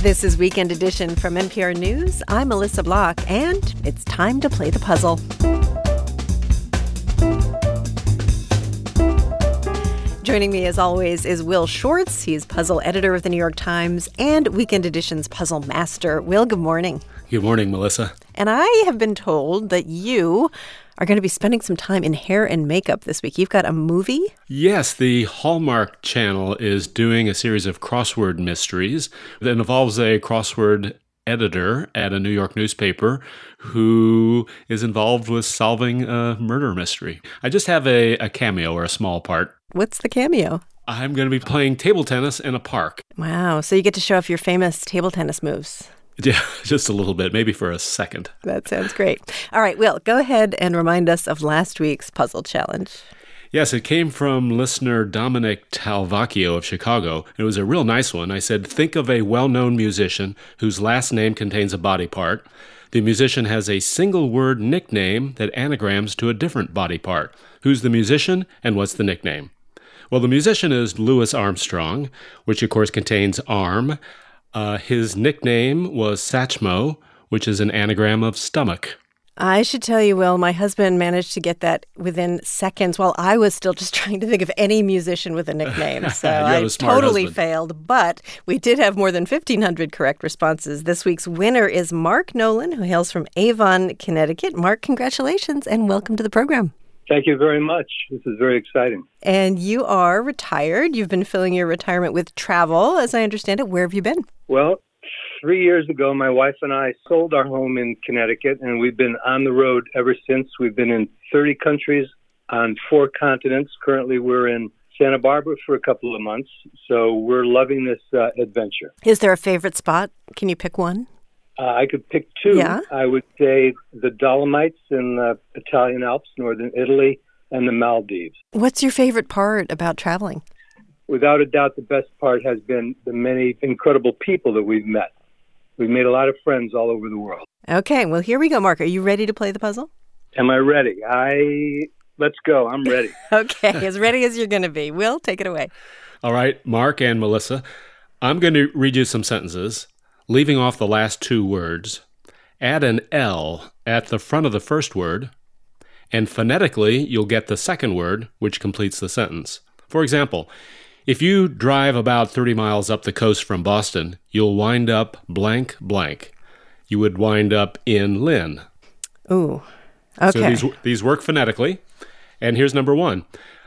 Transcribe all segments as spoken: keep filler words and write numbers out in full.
This is Weekend Edition from N P R News. I'm Melissa Block, and it's time to play the puzzle. Joining me, as always, is Will Shortz. He's puzzle editor of the New York Times and Weekend Edition's puzzle master. Will, good morning. Good morning, Melissa. And I have been told that you are going to be spending some time in hair and makeup this week. You've got a movie? Yes, the Hallmark Channel is doing a series of crossword mysteries that involves a crossword editor at a New York newspaper who is involved with solving a murder mystery. I just have a, a cameo or a small part. What's the cameo? I'm going to be playing table tennis in a park. Wow, so you get to show off your famous table tennis moves. Yeah, just a little bit, maybe for a second. That sounds great. All right, Will, go ahead and remind us of last week's puzzle challenge. Yes, it came from listener Dominic Talvacchio of Chicago. It was a real nice one. I said, think of a well-known musician whose last name contains a body part. The musician has a single-word nickname that anagrams to a different body part. Who's the musician and what's the nickname? Well, the musician is Louis Armstrong, which of course contains arm. Uh, his nickname was Satchmo, which is an anagram of stomach. I should tell you, Will, my husband managed to get that within seconds while I was still just trying to think of any musician with a nickname. So I totally husband. failed. But we did have more than fifteen hundred correct responses. This week's winner is Mark Nolan, who hails from Avon, Connecticut. Mark, congratulations and welcome to the program. Thank you very much. This is very exciting. And you are retired. You've been filling your retirement with travel, as I understand it. Where have you been? Well, three years ago, my wife and I sold our home in Connecticut, and we've been on the road ever since. We've been in thirty countries on four continents. Currently, we're in Santa Barbara for a couple of months, so we're loving this uh, adventure. Is there a favorite spot? Can you pick one? Uh, I could pick two. Yeah. I would say the Dolomites in the Italian Alps, northern Italy, and the Maldives. What's your favorite part about traveling? Without a doubt, the best part has been the many incredible people that we've met. We've made a lot of friends all over the world. Okay, well, here we go, Mark. Are you ready to play the puzzle? Am I ready? I Let's go. I'm ready. Okay, as ready as you're going to be. Will, take it away. All right, Mark and Melissa, I'm going to read you some sentences, leaving off the last two words. Add an L at the front of the first word, and phonetically, you'll get the second word, which completes the sentence. For example, if you drive about thirty miles up the coast from Boston, you'll wind up blank blank. You would wind up in Lynn. Ooh, okay. So these, these work phonetically. And here's number one.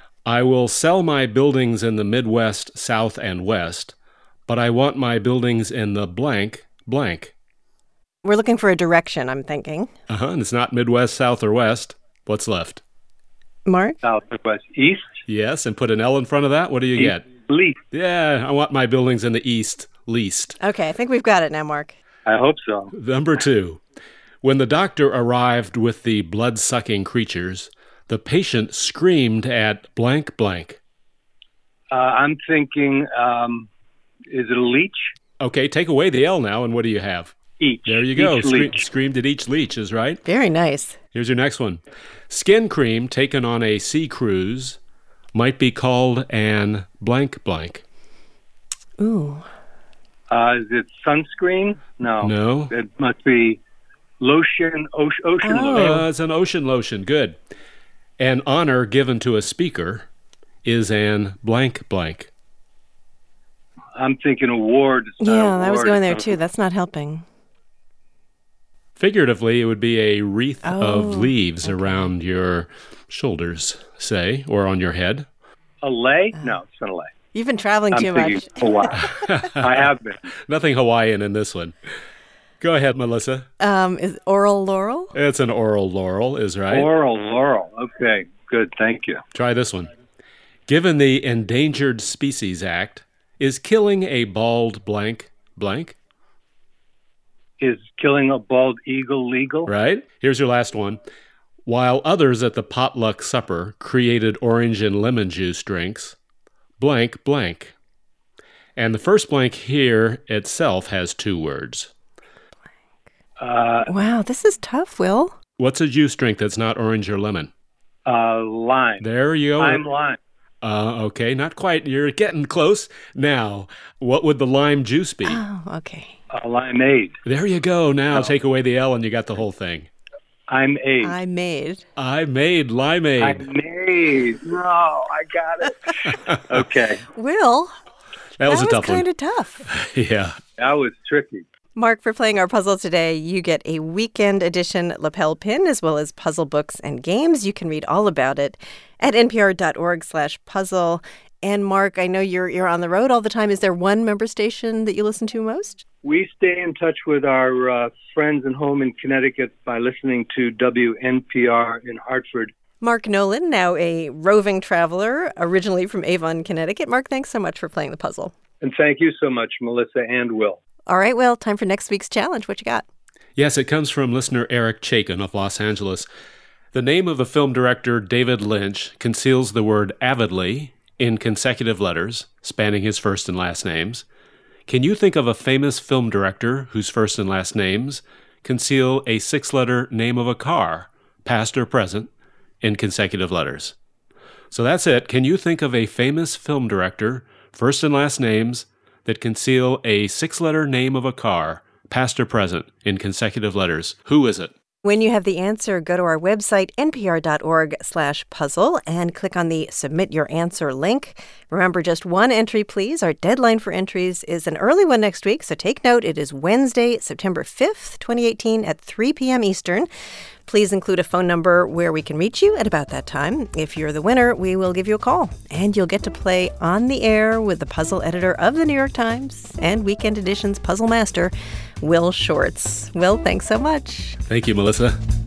I will sell my buildings in the Midwest, South, and West, but I want my buildings in the blank blank. We're looking for a direction, I'm thinking. Uh-huh, and it's not Midwest, South, or West. What's left? Mark? South, west, east. Yes, and put an L in front of that. What do you East. get? Least. Yeah, I want my buildings in the east, least. Okay, I think we've got it now, Mark. I hope so. Number two. When the doctor arrived with the blood-sucking creatures, the patient screamed at blank blank. Uh, I'm thinking, um, is it a leech? Okay, take away the L now, and what do you have? Each. There you go. Each Scre- leech. screamed at each leech is right. Very nice. Here's your next one. Skin cream taken on a sea cruise might be called an blank blank. Ooh. Uh, is it sunscreen? No. No. It must be lotion, ocean, ocean Oh. lotion. Uh, it's an ocean lotion. Good. An honor given to a speaker is an blank blank. I'm thinking award. It's not Yeah, I was award. going there It's too. That's not helping. Figuratively, it would be a wreath Oh, of leaves okay. around your shoulders, say, or on your head. A lay? No, it's not a lay. You've been traveling I'm too thinking much. Hawaii. I have been. Nothing Hawaiian in this one. Go ahead, Melissa. Um, is oral laurel? It's an oral laurel, is right. Laurel, laurel. Okay, good. Thank you. Try this one. Given the Endangered Species Act, is killing a bald blank blank? Is killing a bald eagle legal? Right? Here's your last one. While others at the potluck supper created orange and lemon juice drinks, blank blank. And the first blank here itself has two words. Uh, Wow, this is tough, Will. What's a juice drink that's not orange or lemon? uh, lime. There you go. Lime, lime. Uh, okay, not quite. You're getting close. Now, what would the lime juice be? Oh, okay. Uh, limeade. There you go. Now No. take away the L and you got the whole thing. I'm aid. I made. I made limeade. I made. No, I got it. Okay. Will, that was that a tough kind of tough. one. Yeah. That was tricky. Mark, for playing our puzzle today, you get a weekend edition lapel pin as well as puzzle books and games. You can read all about it at npr.org slash puzzle. And Mark, I know you're you're on the road all the time. Is there one member station that you listen to most? We stay in touch with our uh, friends and home in Connecticut by listening to W N P R in Hartford. Mark Nolan, now a roving traveler, originally from Avon, Connecticut. Mark, thanks so much for playing the puzzle. And thank you so much, Melissa and Will. All right, well, time for next week's challenge. What you got? Yes, it comes from listener Eric Chaikin of Los Angeles. The name of the film director David Lynch conceals the word avidly in consecutive letters, spanning his first and last names. Can you think of a famous film director whose first and last names conceal a six-letter name of a car, past or present, in consecutive letters? So that's it. Can you think of a famous film director, first and last names, that conceal a six-letter name of a car, past or present, in consecutive letters? Who is it? When you have the answer, go to our website, npr.org slash puzzle, and click on the Submit Your Answer link. Remember, just one entry, please. Our deadline for entries is an early one next week, so take note. It is Wednesday, September fifth, twenty eighteen at three p.m. Eastern. Please include a phone number where we can reach you at about that time. If you're the winner, we will give you a call, and you'll get to play on the air with the puzzle editor of the New York Times and Weekend Edition's puzzle master, Will Shortz. Will, thanks so much. Thank you, Melissa.